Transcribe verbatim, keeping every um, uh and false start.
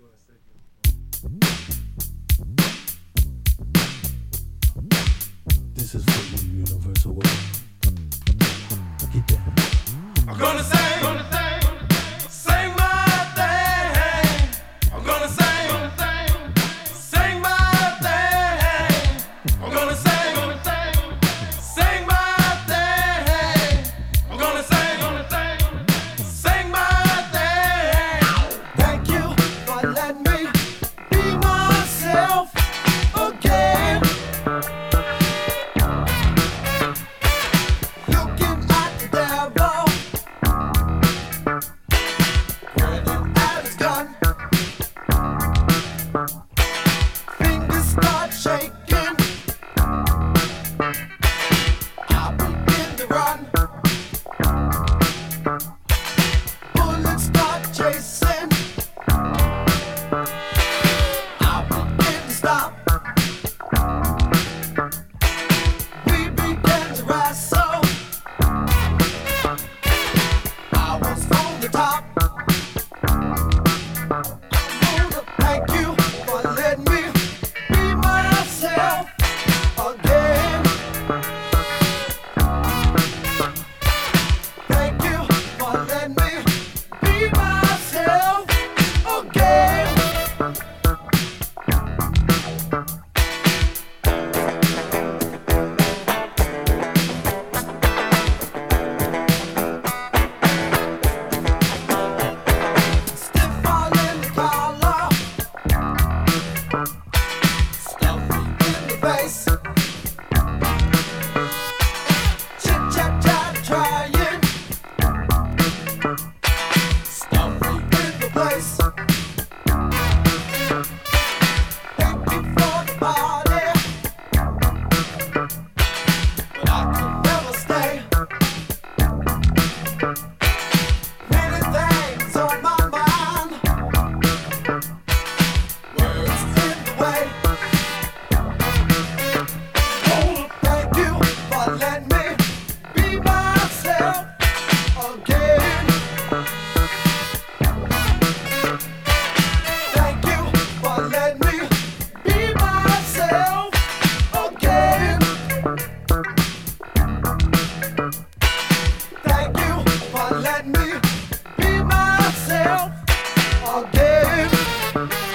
This is for you, universal world. Get down. I'm gonna sing, gonna sing, sing my thing. I'm gonna sing, gonna sing, sing my thing. I'm gonna sing, gonna sing, sing my thing. I'm gonna sing, gonna sing, sing my thing. Thank you for letting me be myself again. Looking at the devil, pointing at his gun. Fingers start shaking. I begin to run. Bullets start chasing. I begin to stop. We began to wrestle. I was on the top. Thank you for letting me be myself again. Thank you for letting me be myself again. Stiff all in the collar, stuffy in the face. Chit chat chat trying, stuffy in the place. Thank you for the party, but I could never stay. Many things on my mind, words in the way. Thank you for letting me be myself again. Thank you for letting me be myself again. Thank you for letting me be myself again.